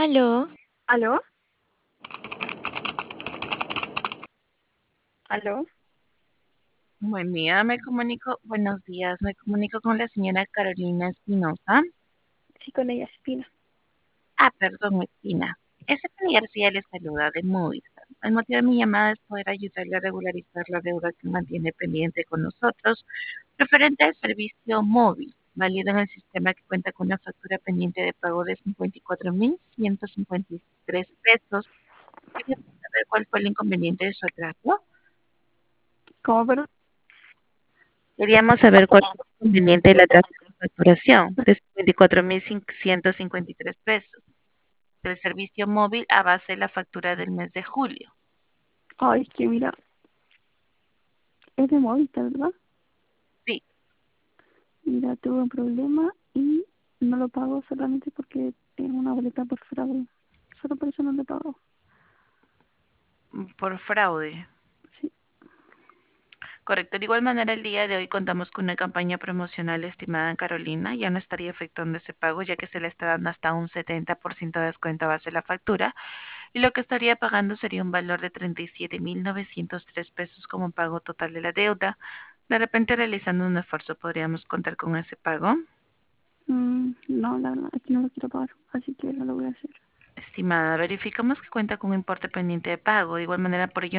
Aló, ¿Aló? ¿Aló? buenos días, me comunico con la señora Carolina Espinosa. Sí, con ella, Espina. Perdón, Espina. Estefanía García le saluda de Movistar. El motivo de mi llamada es poder ayudarle a regularizar la deuda que mantiene pendiente con nosotros, referente al servicio móvil, válido en el sistema que cuenta con una factura pendiente de pago de 54.153 pesos. ¿Quería saber cuál fue el inconveniente de su atraso? ¿Cómo, perdón? Queríamos saber cuál es el inconveniente de la tasa de facturación de 24.153 pesos del servicio móvil a base de la factura del mes de julio. Ay, es que mira, es de Movistar, ¿verdad? Sí, Mira, tuve un problema y no lo pago solamente porque tengo una boleta por fraude. Solo por eso no lo pago. por fraude. Sí. Correcto. De igual manera, el día de hoy contamos con una campaña promocional estimada en Carolina. Ya no estaría afectando ese pago, ya que se le está dando hasta un 70% de descuento a base de la factura. Y lo que estaría pagando sería un valor de 37.903 pesos como pago total de la deuda. De repente, realizando un esfuerzo, podríamos contar con ese pago. No, la verdad es que no lo quiero pagar, así que no lo voy a hacer. Estimada, verificamos que cuenta con un importe pendiente de pago. De igual manera, por ello